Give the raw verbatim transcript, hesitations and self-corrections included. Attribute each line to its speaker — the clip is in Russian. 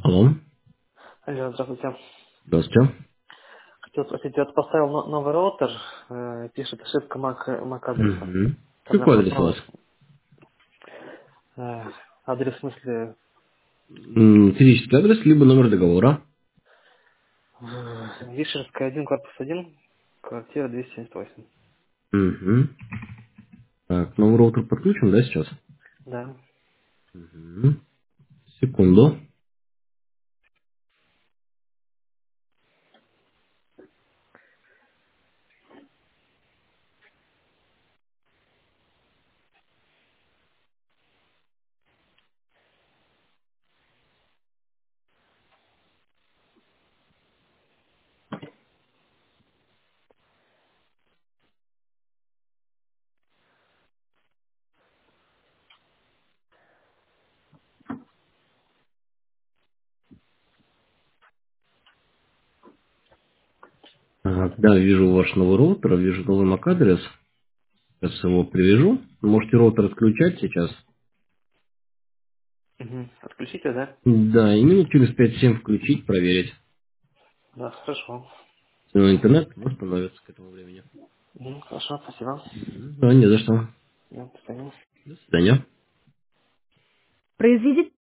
Speaker 1: Алло,
Speaker 2: Алло, здравствуйте.
Speaker 1: здравствуйте.
Speaker 2: Хотел спросить, я вот поставил но- новый роутер, э, пишет ошибка MAC, MAC адреса.
Speaker 1: Угу.
Speaker 2: Там я
Speaker 1: Какой адрес у вас?
Speaker 2: просто э, адрес в смысле
Speaker 1: М, Физический адрес, либо номер договора.
Speaker 2: э, Вишерская один, корпус один, квартира двести семьдесят восемь.
Speaker 1: Угу. Так, новый роутер подключен, да, сейчас?
Speaker 2: Да.
Speaker 1: Угу. Секунду. Так, да, вижу ваш новый роутер, вижу новый эм эй си-адрес. Сейчас его привяжу. Можете роутер отключать сейчас.
Speaker 2: Угу. Отключите, да?
Speaker 1: Да, и минут через пять-семь включить, проверить.
Speaker 2: Да, хорошо.
Speaker 1: Но интернет восстановится к этому времени.
Speaker 2: Мгм, хорошо, спасибо.
Speaker 1: Мгм. Да, не за что.
Speaker 2: Да, до свидания.
Speaker 1: До свидания.
Speaker 2: Произведите